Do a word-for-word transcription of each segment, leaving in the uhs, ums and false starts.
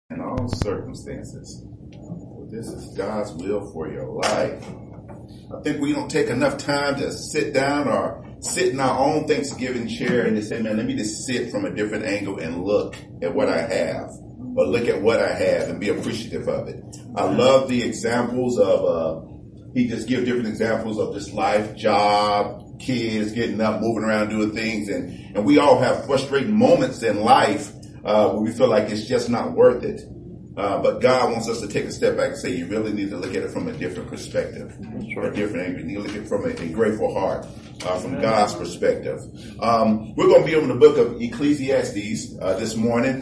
in all circumstances. This is God's will for your life. I think we don't take enough time to sit down or sit in our own Thanksgiving chair and just say, man, let me just sit from a different angle and look at what I have, or look at what I have and be appreciative of it. I love the examples of, uh, he just gives different examples of just life, job, kids, getting up, moving around, doing things. And, and we all have frustrating moments in life, uh, where we feel like it's just not worth it. Uh, but God wants us to take a step back and say, you really need to look at it from a different perspective, a different angle. You need to look at it from a, a grateful heart, uh, from God's perspective. Um, we're going to be over the book of Ecclesiastes, uh, this morning.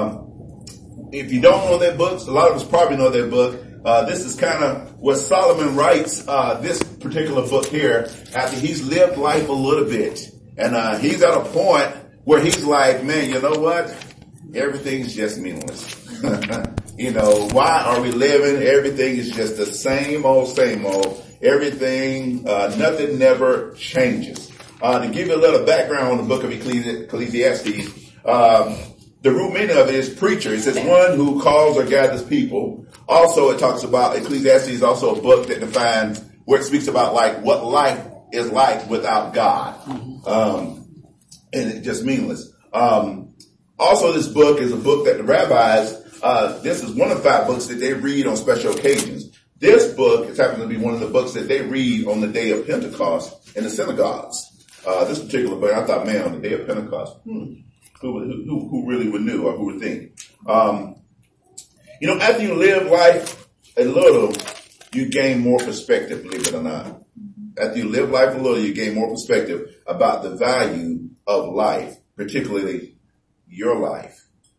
Um, if you don't know that book, a lot of us probably know that book. Uh, this is kind of what Solomon writes, uh, this particular book here after he's lived life a little bit. And, uh, he's at a point where he's like, man, you know what? Everything's just meaningless. You know, why are we living? Everything is just the same old, same old. Everything, uh, nothing never changes. Uh, to give you a little background on the book of Ecclesiastes, um, the root meaning of it is preacher. It says one who calls or gathers people. Also, it talks about, Ecclesiastes is also a book that defines, where it speaks about like what life is like without God. Um, and it's just meaningless. Um, also this book is a book that the rabbis, Uh, this is one of five books that they read on special occasions. This book is happens to be one of the books that they read on the day of Pentecost in the synagogues. Uh, this particular book, I thought, man, on the day of Pentecost, hmm, who, who, who really would know or who would think? Um, you know, after you live life a little, you gain more perspective, believe it or not. After you live life a little, you gain more perspective about the value of life, particularly your life.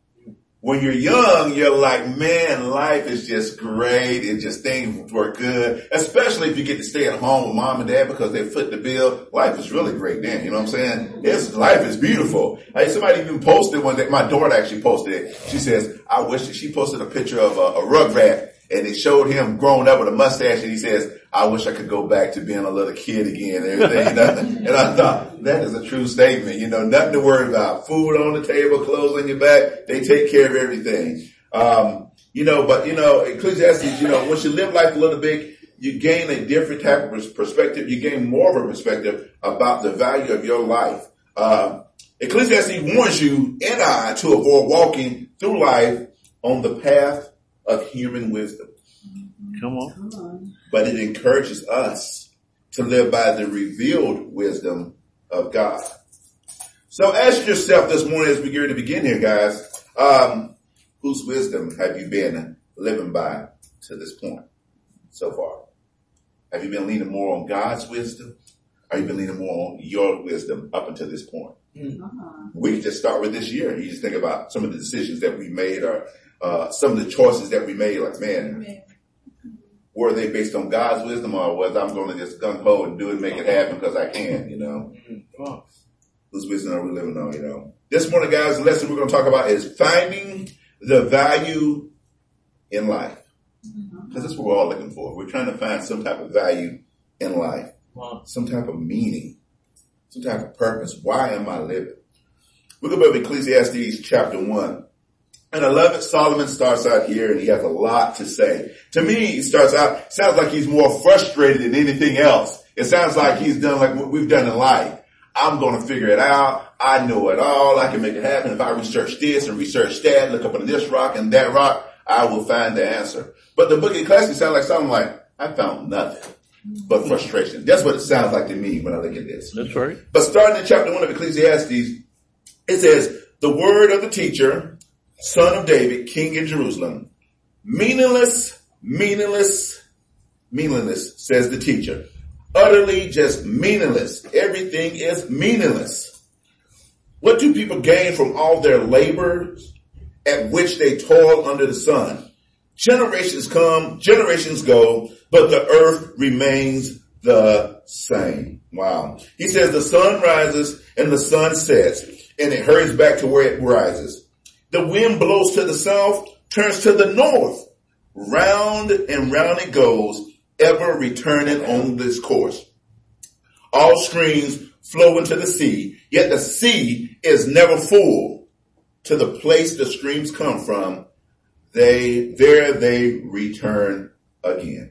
When you're young, you're like, man, life is just great. It just, things work good. Especially if you get to stay at home with mom and dad because they foot the bill. Life is really great then. You know what I'm saying? It's, life is beautiful. Like somebody even posted one day, my daughter actually posted it. She says, I wish that she posted a picture of a, a Rugrat and it showed him grown up with a mustache and he says, I wish I could go back to being a little kid again and everything. You know? And I thought, that is a true statement. You know, nothing to worry about. Food on the table, clothes on your back. They take care of everything. Um, you know, but you know, Ecclesiastes, you know, once you live life a little bit, you gain a different type of perspective. You gain more of a perspective about the value of your life. Uh, Ecclesiastes warns you and I to avoid walking through life on the path of human wisdom. Come on. But it encourages us to live by the revealed wisdom of God. So ask yourself this morning as we get ready to begin here, guys, um, whose wisdom have you been living by to this point so far? Have you been leaning more on God's wisdom? Or have you been leaning more on your wisdom up until this point? Uh-huh. We can just start with this year. You just think about some of the decisions that we made or uh, some of the choices that we made. Like, man, Amen. Were they based on God's wisdom or was I'm going to just gung-ho and do it, make it happen because I can, you know? Mm-hmm. Whose wisdom are we living on, you know? This morning, guys, the lesson we're going to talk about is finding the value in life. Because that's what we're all looking for. We're trying to find some type of value in life. Wow. Some type of meaning. Some type of purpose. Why am I living? We're going to go to Ecclesiastes chapter one. And I love it. Solomon starts out here and he has a lot to say. To me, he starts out, sounds like he's more frustrated than anything else. It sounds like he's done like what we've done in life. I'm going to figure it out. I know it all. I can make it happen. If I research this and research that, look up on this rock and that rock, I will find the answer. But the book of Ecclesiastes sounds like something like, I found nothing but frustration. That's what it sounds like to me when I look at this. That's right. But starting in chapter one of Ecclesiastes, it says, the word of the teacher, son of David, king in Jerusalem, meaningless, meaningless, meaningless, says the teacher. Utterly just meaningless. Everything is meaningless. What do people gain from all their labors at which they toil under the sun? Generations come, generations go, but the earth remains the same. Wow. He says the sun rises and the sun sets, and it hurries back to where it rises. The wind blows to the south, turns to the north. Round and round it goes, ever returning on this course. All streams flow into the sea, yet the sea is never full. To the place the streams come from, they, there they return again.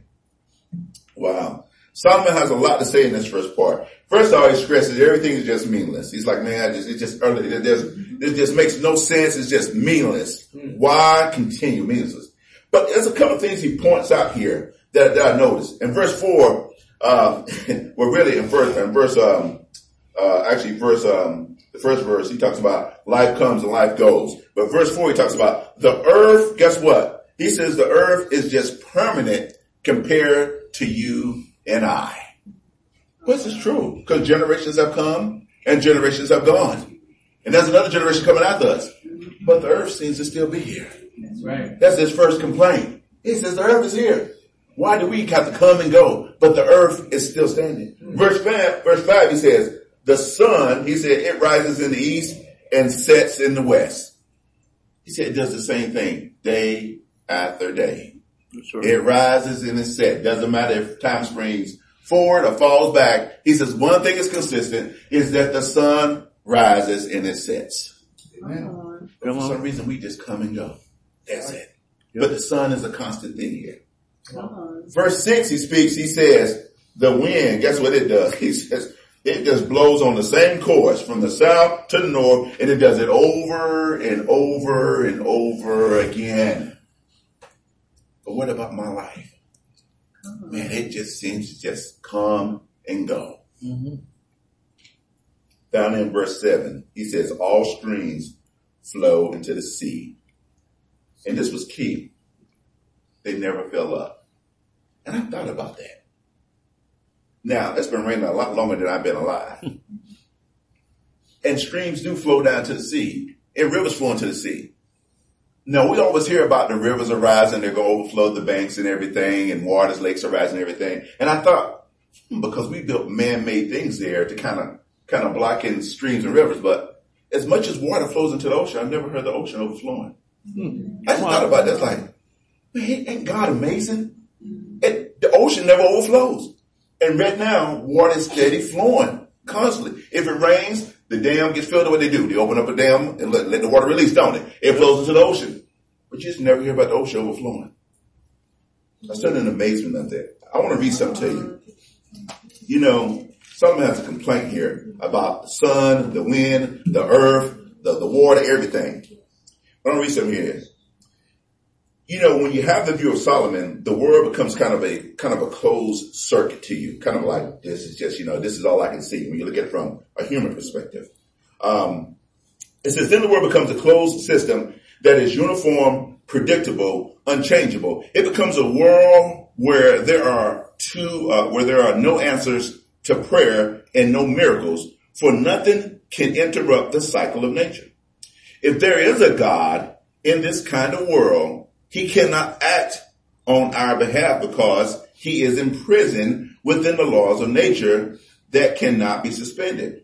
Wow. Solomon has a lot to say in this first part. First of all, he stresses everything is just meaningless. He's like, man, I just, it just, it just, it just makes no sense. It's just meaningless. Why continue meaningless? But there's a couple of things he points out here that, that I noticed. In verse four, uh, well, really in verse, in verse, um, uh, actually verse, um, the first verse, he talks about life comes and life goes. But verse four, he talks about the earth. Guess what? He says the earth is just permanent compared to you and I. This is true because generations have come and generations have gone. And there's another generation coming after us. But the earth seems to still be here. That's right. That's his first complaint. He says the earth is here. Why do we have to come and go? But the earth is still standing. Mm-hmm. Verse five, verse five, he says, the sun, he said, it rises in the east and sets in the west. He said it does the same thing day after day. Right. It rises and it sets. Doesn't matter if time springs forward or falls back. He says one thing is consistent is that the sun rises and it sets. Amen. But for some reason we just come and go. That's it. Yep. But the sun is a constant thing here. Verse six, he speaks, he says, the wind, guess what it does? He says, it just blows on the same course from the south to the north, and it does it over and over and over again. But what about my life? Man, it just seems to just come and go. Mm-hmm. Down in verse seven, he says, all streams flow into the sea. And this was key. They never fill up. And I thought about that. Now, it's been raining a lot longer than I've been alive. And streams do flow down to the sea. And rivers flow into the sea. Now, we always hear about the rivers are rising. They're going to overflow the banks and everything. And waters, lakes are rising and everything. And I thought, hmm, because we built man-made things there to kind of kind of block in streams and rivers. But as much as water flows into the ocean, I've never heard the ocean overflowing. Hmm. I just thought about that. It's like, man, ain't God amazing? It, the ocean never overflows. And right now, water is steady flowing constantly. If it rains, the dam gets filled up. What they do? They open up a dam and let, let the water release, don't it? It flows into the ocean. But you just never hear about the ocean overflowing. I stood in amazement of that. I want to read something to you. You know, someone has a complaint here about the sun, the wind, the earth, the, the water, everything. I want to read something here. You know, when you have the view of Solomon, the world becomes kind of a, kind of a closed circuit to you. Kind of like, this is just, you know, this is all I can see when you look at it from a human perspective. Um, it says, then the world becomes a closed system that is uniform, predictable, unchangeable. It becomes a world where there are two, uh, where there are no answers to prayer and no miracles, for nothing can interrupt the cycle of nature. If there is a God in this kind of world, he cannot act on our behalf because he is imprisoned within the laws of nature that cannot be suspended.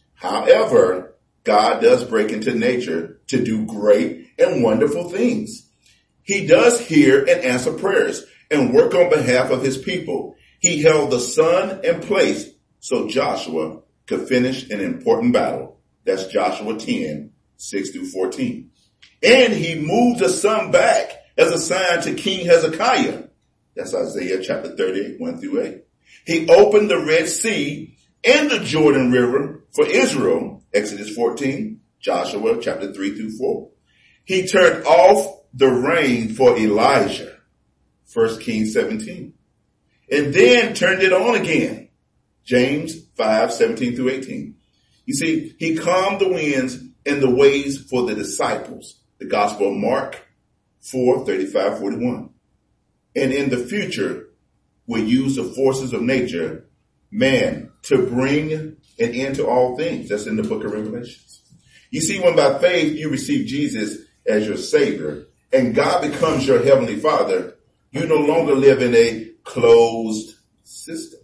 However, God does break into nature to do great and wonderful things. He does hear and answer prayers and work on behalf of his people. He held the sun in place so Joshua could finish an important battle. That's Joshua ten, six through fourteen. And he moved the sun back as a sign to King Hezekiah. That's Isaiah chapter thirty-eight, one through eight. He opened the Red Sea and the Jordan River for Israel. Exodus fourteen, Joshua chapter three through four. He turned off the rain for Elijah. First Kings seventeen. And then turned it on again. James five, seventeen through eighteen. You see, he calmed the winds and the waves for the disciples. The Gospel of Mark four, thirty-five, forty-one. And in the future, will use the forces of nature, man, to bring an end to all things. That's in the book of Revelations. You see, when by faith you receive Jesus as your Savior and God becomes your Heavenly Father, you no longer live in a closed system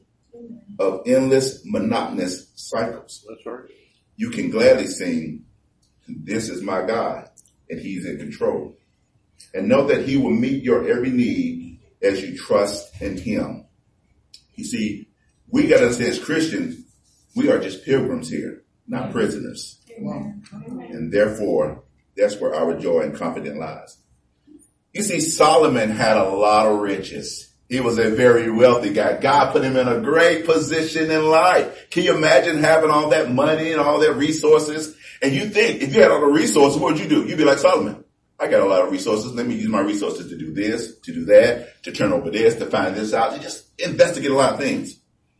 of endless, monotonous cycles. That's right. You can gladly sing, this is my God, and he's in control. And know that he will meet your every need as you trust in him. You see, we got to say as Christians, we are just pilgrims here, not prisoners. Amen. And therefore, that's where our joy and confidence lies. You see, Solomon had a lot of riches. He was a very wealthy guy. God put him in a great position in life. Can you imagine having all that money and all that resources? And you think, if you had all the resources, what would you do? You'd be like Solomon. I got a lot of resources. Let me use my resources to do this, to do that, to turn over this, to find this out, to just investigate a lot of things.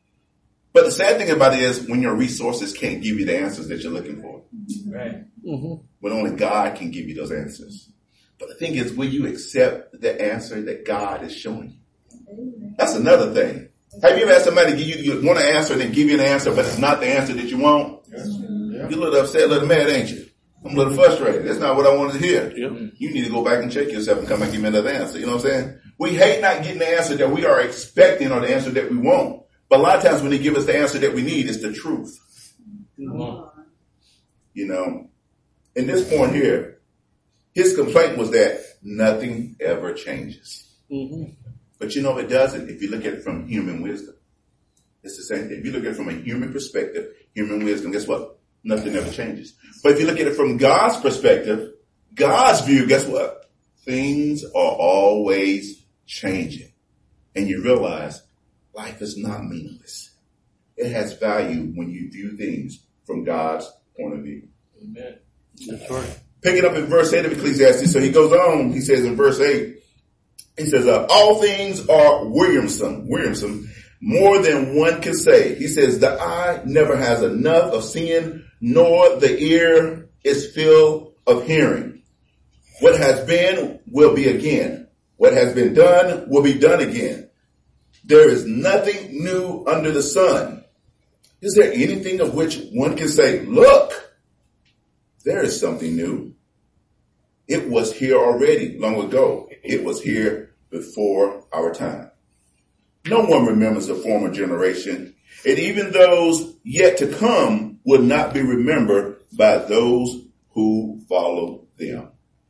But the sad thing about it is when your resources can't give you the answers that you're looking for. Right. Mm-hmm. When only God can give you those answers. But the thing is, will you accept the answer that God is showing you? That's another thing. Have you ever had somebody give you, you want an answer and then give you an answer, but it's not the answer that you want? Yes. Yeah. You're a little upset, a little mad, ain't you? I'm a little frustrated. That's not what I wanted to hear. Yep. You need to go back and check yourself and come back and give me another answer. You know what I'm saying? We hate not getting the answer that we are expecting or the answer that we want. But a lot of times when they give us the answer that we need, it's the truth. Mm-hmm. You know, in this point here, his complaint was that nothing ever changes. Mm-hmm. But you know, it doesn't if you look at it from human wisdom. It's the same thing. If you look at it from a human perspective, human wisdom, guess what? Nothing ever changes. But if you look at it from God's perspective, God's view, guess what? Things are always changing. And you realize life is not meaningless. It has value when you view things from God's point of view. Amen. That's right. Picking up in verse eight of Ecclesiastes. So he goes on, he says in verse eight, he says, uh, all things are wearisome, wearisome, more than one can say. He says, the eye never has enough of seeing, nor the ear is filled of hearing. What has been will be again. What has been done will be done again. There is nothing new under the sun. Is there anything of which one can say, look, there is something new? It was here already long ago. It was here before our time. No one remembers the former generation, and even those yet to come will not be remembered by those who follow them.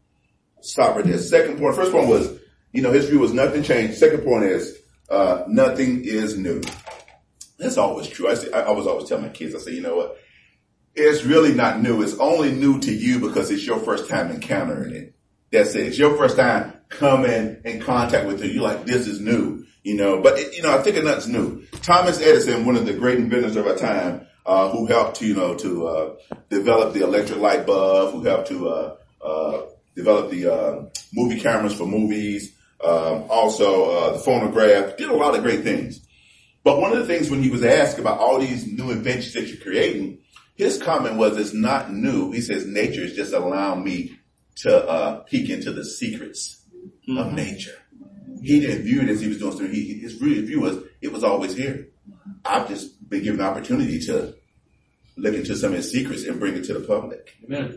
Stop right there. Second point. First one was, you know, his view was nothing changed. Second point is, uh, nothing is new. That's always true. I, say, I always always tell my kids, I say, you know what? It's really not new. It's only new to you because it's your first time encountering it. That's it. It's your first time coming in contact with it. You're like, this is new, you know, but it, you know, I think nothing's new. Thomas Edison, one of the great inventors of our time, uh, who helped to, you know, to, uh, develop the electric light bulb, who helped to, uh, uh, develop the, uh, movie cameras for movies, um, also, uh, the phonograph, did a lot of great things. But one of the things when he was asked about all these new inventions that you're creating, his comment was, it's not new. He says, nature is just allowing me to, uh, peek into the secrets mm-hmm. of nature. He didn't view it as he was doing something. He, his view was, it was always here. I've just been given the opportunity to look into some of his secrets and bring it to the public. Amen.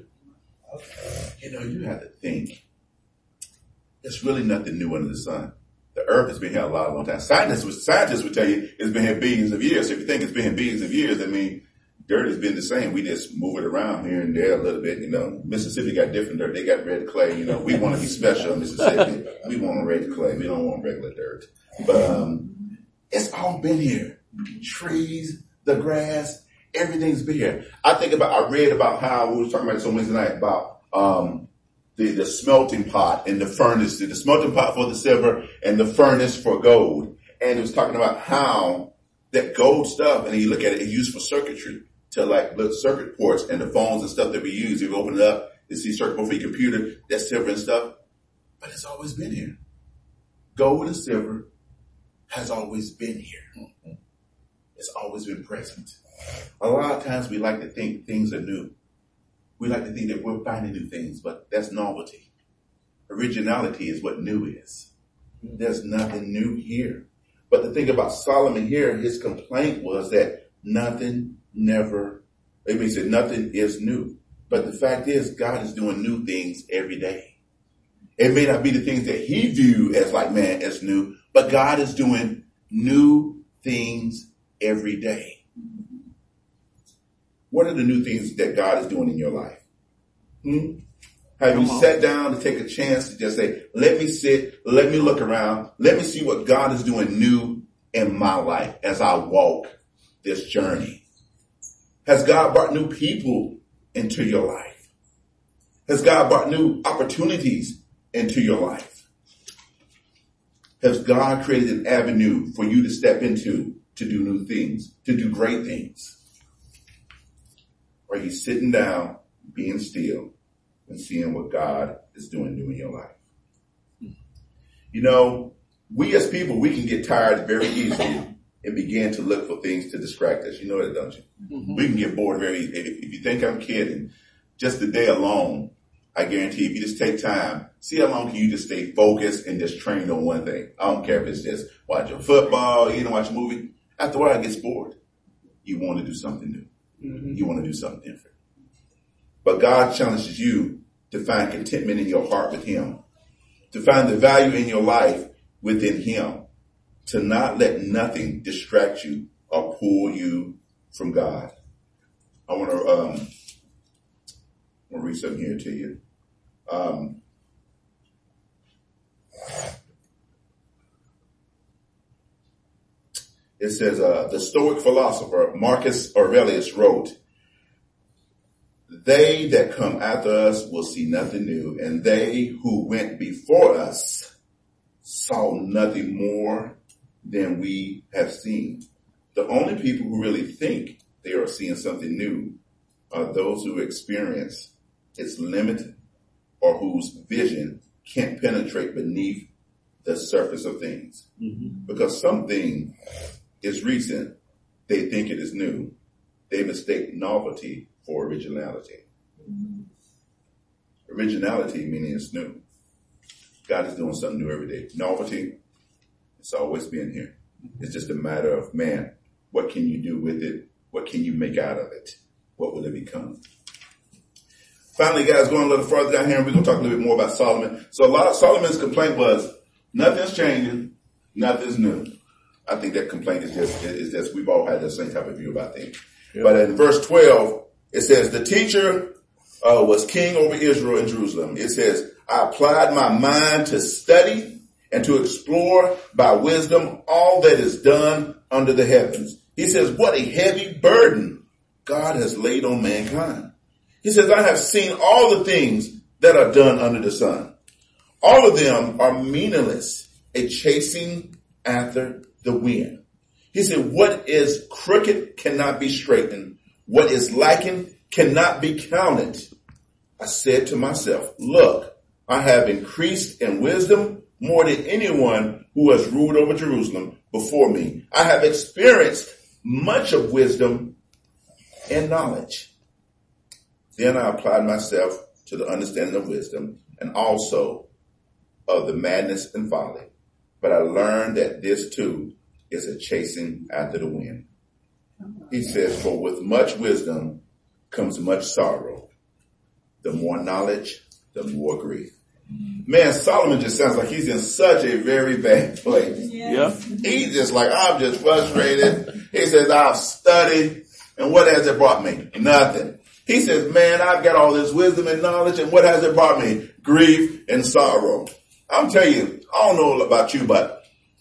You know, you have to think. There's really nothing new under the sun. The earth has been here a lot, long time. Scientists would, scientists would tell you it's been here billions of years. So if you think it's been here billions of years, I mean, dirt has been the same. We just move it around here and there a little bit. You know, Mississippi got different dirt. They got red clay. You know, we want to be special in Mississippi. We want red clay. We don't want regular dirt. But um, it's all been here. Trees, the grass, everything's been here. I think about, I read about how, we were talking about this on Wednesday night, about um, the, the smelting pot and the furnace, the smelting pot for the silver and the furnace for gold. And it was talking about how that gold stuff, and you look at it, it's used for circuitry. To like little circuit ports and the phones and stuff that we use. If you open it up, you see circuit port for your computer, that's silver and stuff. But it's always been here. Gold and silver has always been here. It's always been present. A lot of times we like to think things are new. We like to think that we're finding new things, but that's novelty. Originality is what new is. There's nothing new here. But the thing about Solomon here, his complaint was that nothing never, he said nothing is new. But the fact is, God is doing new things every day. It may not be the things that he viewed as like, man, as new, but God is doing new things every day. What are the new things that God is doing in your life? Hmm? Have Come you on. Sat down to take a chance to just say, let me sit, let me look around, let me see what God is doing new in my life as I walk this journey? Has God brought new people into your life? Has God brought new opportunities into your life? Has God created an avenue for you to step into, to do new things, to do great things? Or are you sitting down, being still, and seeing what God is doing new in your life? You know, we as people, we can get tired very easily and begin to look for things to distract us. You know that, don't you? Mm-hmm. We can get bored very easily. If, if you think I'm kidding, just the day alone, I guarantee if you just take time, see how long can you just stay focused and just trained on one thing. I don't care if it's just watching football, you know, watch a movie. After a while, it gets bored. You want to do something new. Mm-hmm. You want to do something different. But God challenges you to find contentment in your heart with him, to find the value in your life within him, to not let nothing distract you or pull you from God. I want to, um, I want to read something here to you. Um, it says, uh, the Stoic philosopher Marcus Aurelius wrote, "They that come after us will see nothing new, and they who went before us saw nothing more than we have seen." The only people who really think they are seeing something new are those who experience its limit or whose vision can't penetrate beneath the surface of things. Mm-hmm. Because something is recent, they think it is new. They mistake novelty for originality. Mm-hmm. Originality meaning it's new. God is doing something new every day. Novelty, it's always been here. It's just a matter of, man, what can you do with it? What can you make out of it? What will it become? Finally, guys, going a little further down here, we're going to talk a little bit more about Solomon. So a lot of Solomon's complaint was, nothing's changing, nothing's new. I think that complaint is just, is just, we've all had the same type of view about things. Yep. But in verse twelve, it says, the teacher uh, was king over Israel and Jerusalem. It says, I applied my mind to study and to explore by wisdom all that is done under the heavens. He says, what a heavy burden God has laid on mankind. He says, I have seen all the things that are done under the sun. All of them are meaningless, a chasing after the wind. He said, what is crooked cannot be straightened. What is lacking cannot be counted. I said to myself, look, I have increased in wisdom more than anyone who has ruled over Jerusalem before me. I have experienced much of wisdom and knowledge. Then I applied myself to the understanding of wisdom and also of the madness and folly. But I learned that this too is a chasing after the wind. He says, for with much wisdom comes much sorrow. The more knowledge, the more grief. Man, Solomon just sounds like he's in such a very bad place. Yes. Yeah. He's just like, I'm just frustrated. He says, I've studied, and what has it brought me? Nothing. He says, man, I've got all this wisdom and knowledge, and what has it brought me? Grief and sorrow. I'm telling you, I don't know about you, but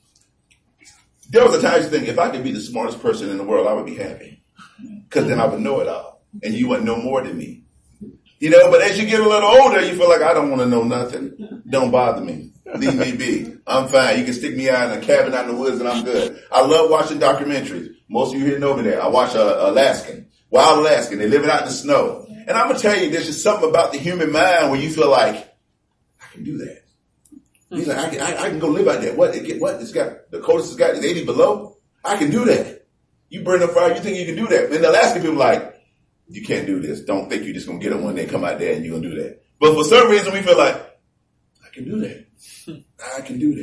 there was a time you think, if I could be the smartest person in the world, I would be happy. Because then I would know it all, and you wouldn't know more than me. You know, but as you get a little older, you feel like, I don't want to know nothing. Don't bother me. Leave me be. I'm fine. You can stick me out in a cabin out in the woods and I'm good. I love watching documentaries. Most of you here know me there. I watch uh, Alaskan. Wild Alaskan. They live out in the snow. And I'm going to tell you, there's just something about the human mind where you feel like, I can do that. He's like, I can, I, I can go live out there. What? It get, what? It's got, the coldest it's got is eighty below. I can do that. You burn a fire, you think you can do that. And the Alaskan people are like, you can't do this. Don't think you're just going to get them one day, come out there and you're going to do that. But for some reason we feel like, I can do that. I can do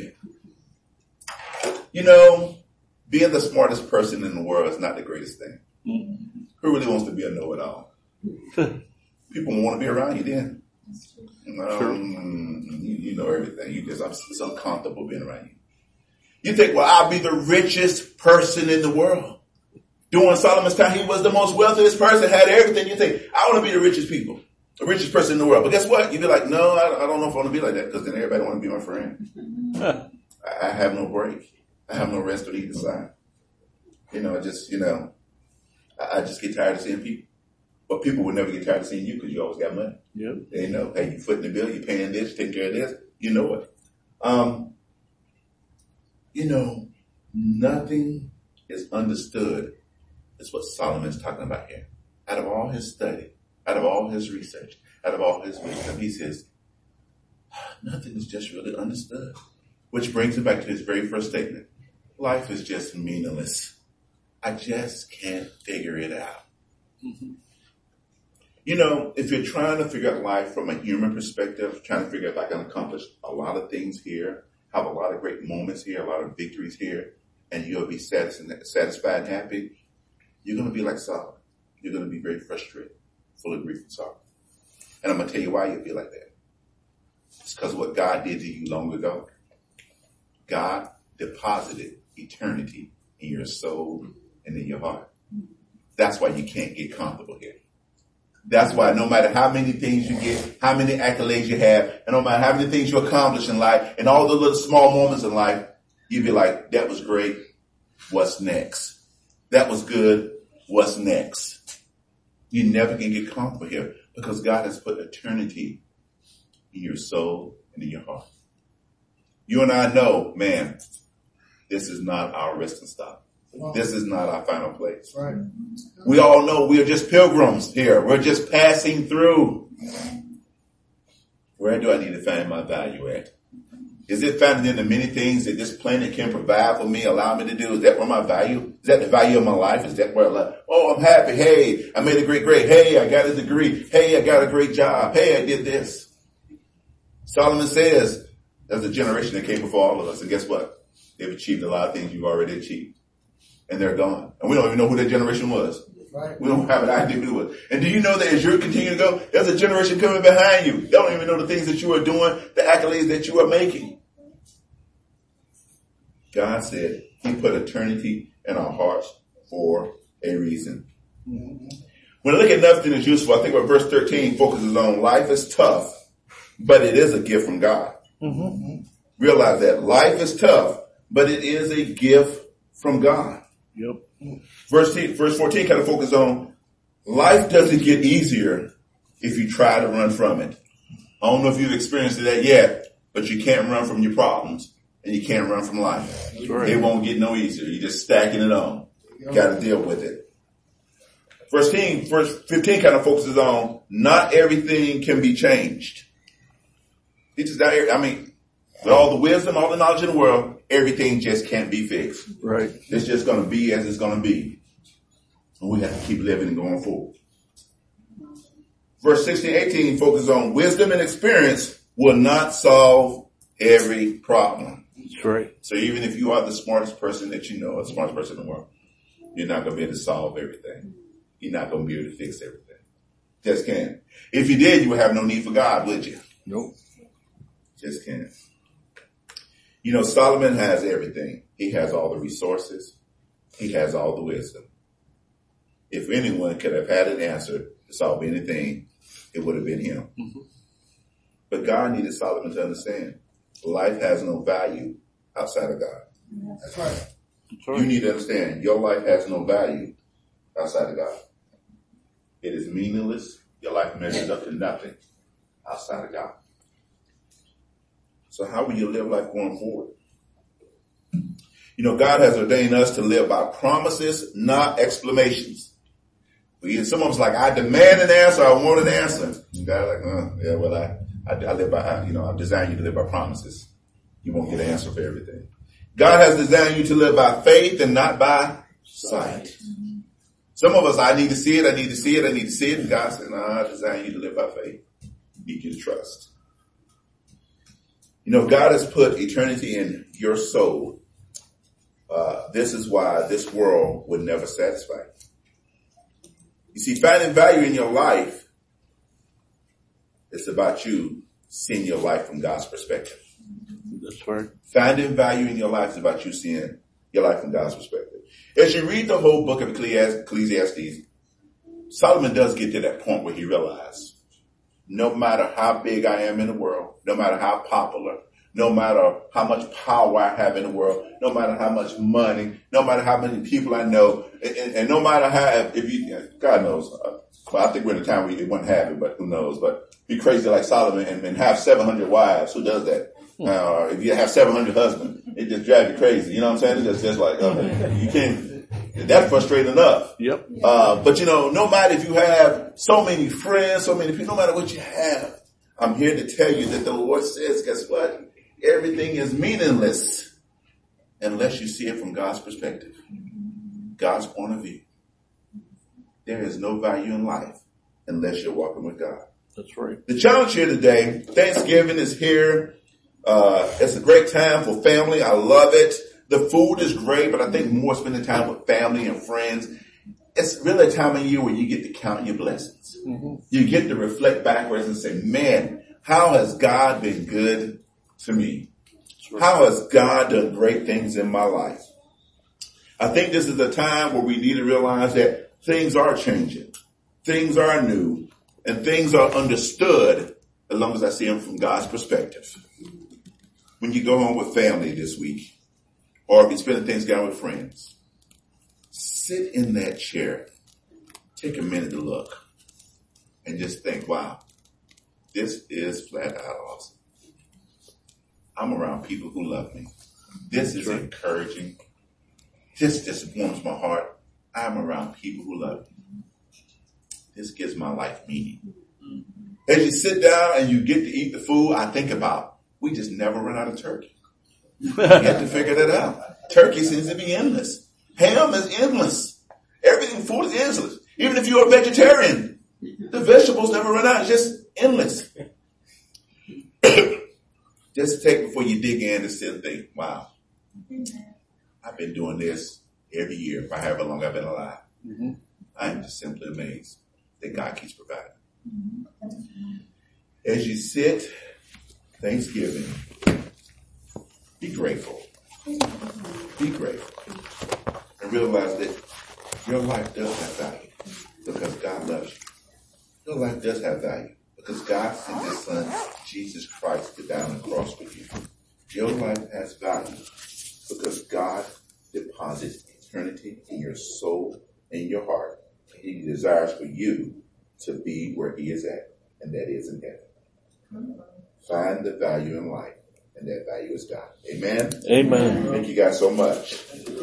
that. You know, being the smartest person in the world is not the greatest thing. Mm-hmm. Who really wants to be a know-it-all? People want to be around you then. Um, you, you know everything. You just, it's uncomfortable being around you. You think, well, I'll be the richest person in the world. During Solomon's time, he was the most wealthiest person, had everything. You think, I want to be the richest people, the richest person in the world. But guess what? You'd be like, no, I, I don't know if I want to be like that, because then everybody want to be my friend. I, I have no break. I have no rest on either side. You know, I just, you know, I, I just get tired of seeing people. But people would never get tired of seeing you because you always got money. Yep. They know, hey, you footing the bill, you're paying this, taking care of this. You know it. Um, You know, nothing is understood. That's what Solomon's talking about here. Out of all his study, out of all his research, out of all his wisdom, he says, nothing is just really understood. Which brings him back to his very first statement. Life is just meaningless. I just can't figure it out. Mm-hmm. You know, if you're trying to figure out life from a human perspective, trying to figure out if I can accomplish a lot of things here, have a lot of great moments here, a lot of victories here, and you'll be satisfied and happy, you're going to be like Solomon. You're going to be very frustrated, full of grief and sorrow. And I'm going to tell you why you'll be like that. It's because of what God did to you long ago. God deposited eternity in your soul and in your heart. That's why you can't get comfortable here. That's why no matter how many things you get, how many accolades you have, and no matter how many things you accomplish in life, and all the little small moments in life, you'd be like, that was great. What's next? That was good. What's next? You never can get comfortable here because God has put eternity in your soul and in your heart. You and I know, man, this is not our resting stop. This is not our final place. Right. We all know we are just pilgrims here. We're just passing through. Where do I need to find my value at? Is it found in the many things that this planet can provide for me, allow me to do? Is that where my value? Is that the value of my life? Is that where I like, oh, I'm happy. Hey, I made a great grade. Hey, I got a degree. Hey, I got a great job. Hey, I did this. Solomon says there's a generation that came before all of us. And guess what? They've achieved a lot of things you've already achieved. And they're gone. And we don't even know who that generation was. Right. We don't have an idea who it was. And do you know that as you continue to go, there's a generation coming behind you. They don't even know the things that you are doing, the accolades that you are making. God said he put eternity in our hearts for a reason. Mm-hmm. When I look at nothing is useful, I think what verse thirteen focuses on life is tough, but it is a gift from God. Mm-hmm. Realize that life is tough, but it is a gift from God. Yep. Verse, verse fourteen kind of focuses on life doesn't get easier if you try to run from it. I don't know if you've experienced that yet, but you can't run from your problems and you can't run from life. Right. It won't get no easier. You're just stacking it on. You got to deal with it. Verse fifteen, verse fifteen kind of focuses on not everything can be changed. He just, I mean, with all the wisdom, all the knowledge in the world, everything just can't be fixed. Right. It's just going to be as it's going to be. And we have to keep living and going forward. Verse sixteen, eighteen focuses on wisdom and experience will not solve every problem. That's right. So even if you are the smartest person that you know, the smartest person in the world, you're not going to be able to solve everything. You're not going to be able to fix everything. Just can't. If you did, you would have no need for God, would you? Nope. Just can't. You know, Solomon has everything. He has all the resources. He has all the wisdom. If anyone could have had an answer to solve anything, it would have been him. Mm-hmm. But God needed Solomon to understand life has no value outside of God. That's right. That's right. You need to understand your life has no value outside of God. It is meaningless. Your life measures up to nothing outside of God. So how will you live life going forward? You know, God has ordained us to live by promises, not exclamations. We, some of us like, I demand an answer, I want an answer. And God's like, uh, yeah, well, I, I, I live by, I, you know, I've designed you to live by promises. You won't get an answer for everything. God has designed you to live by faith and not by sight. Some of us, I need to see it, I need to see it, I need to see it. And God said, no, I designed you to live by faith. I need you to trust. You know, God has put eternity in your soul. Uh, this is why this world would never satisfy. You see, finding value in your life is about you seeing your life from God's perspective. That's right. Finding value in your life is about you seeing your life from God's perspective. As you read the whole book of Ecclesiastes, Solomon does get to that point where he realizes, no matter how big I am in the world, no matter how popular, no matter how much power I have in the world, no matter how much money, no matter how many people I know, and, and, and no matter how, if you, God knows, uh, well, I think we're in a time where you wouldn't have it, but who knows, but be crazy like Solomon and, and have seven hundred wives. Who does that? Uh, if you have seven hundred husbands, It just drives you crazy. You know what I'm saying? It's just, just like, okay, you can't, that's frustrating enough. Yep. Uh, but you know, no matter if you have so many friends, so many people, no matter what you have, I'm here to tell you that the Lord says, guess what? Everything is meaningless unless you see it from God's perspective, God's point of view. There is no value in life unless you're walking with God. That's right. The challenge here today, Thanksgiving is here. Uh, it's a great time for family. I love it. The food is great, but I think more spending time with family and friends. It's really a time of year where you get to count your blessings. Mm-hmm. You get to reflect backwards and say, man, how has God been good to me? Right. How has God done great things in my life? I think this is a time where we need to realize that things are changing. Things are new. And things are understood as long as I see them from God's perspective. When you go home with family this week, or if you spend Thanksgiving with friends, sit in that chair, take a minute to look, and just think, wow, this is flat out awesome. I'm around people who love me. This is encouraging. This just warms my heart. I'm around people who love me. This gives my life meaning. As you sit down and you get to eat the food, I think about, we just never run out of turkey. We have to figure that out. Turkey seems to be endless. Ham is endless. Everything, food is endless. Even if you're a vegetarian, the vegetables never run out. It's just endless. Just take before you dig in and sit and think, wow, I've been doing this every year for however long I've been alive. Mm-hmm. I am just simply amazed that God keeps providing. As you sit, Thanksgiving, be grateful. Be grateful. And realize that your life does have value because God loves you. Your life does have value because God sent His Son, Jesus Christ, to die on the cross for you. Your life has value because God deposits eternity in your soul and your heart. He desires for you to be where He is at, and that is in heaven. Find the value in life, and that value is God. Amen? Amen. Thank you guys so much.